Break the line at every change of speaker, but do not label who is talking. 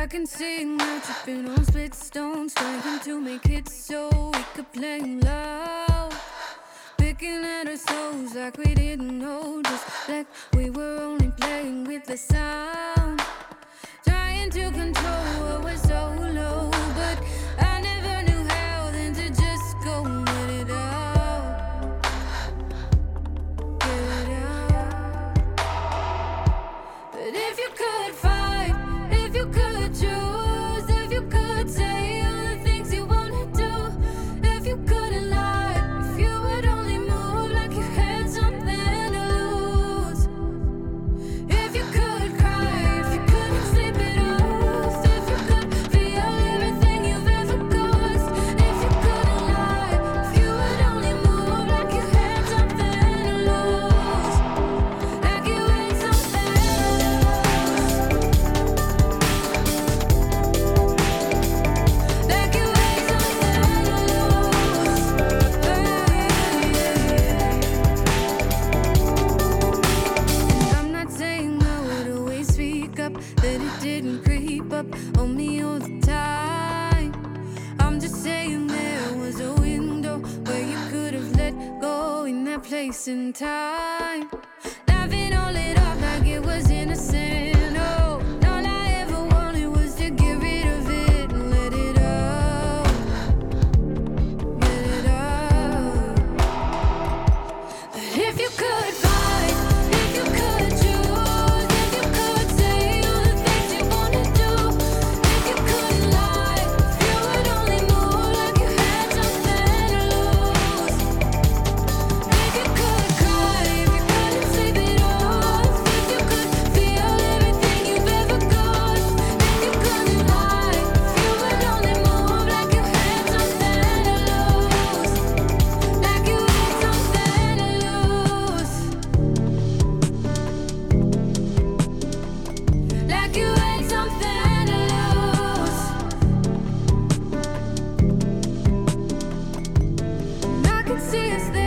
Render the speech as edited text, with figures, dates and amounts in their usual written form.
I can see now tripping on split stones, trying to make it so we could play loud. Picking at our souls like we didn't know, just like we were only playing with the sound. Trying to control what was so low, but I never knew how then to just go and let it out. Get it out. But if you could fight, if you could choose, if you could say all the things you wanna do, if you couldn't lie, if you would only move like you had something to lose, if you could cry, if you couldn't sleep at all, if you could feel everything you've ever caused, if you couldn't lie, if you would only move like you had something to lose, like you had something to lose, like you had something to lose. I'm not saying I would always speak up, that it didn't creep up on me all the time. I'm just saying there was a window where you could have let go in that place and time. Laughing all it off like it was innocent. Oh, all I ever wanted was to get rid of it and let it out. Get it out. But if you could fight, if you could choose, if you could say all the things you wanna do, if you couldn't lie, if you would only move like you had something to lose, if you could cry, if you couldn't sleep it off, if you could feel everything you've ever caused, if you couldn't lie, if you would only move like you had something to lose, like you had something to lose, like you had something to lose. And I can see us there.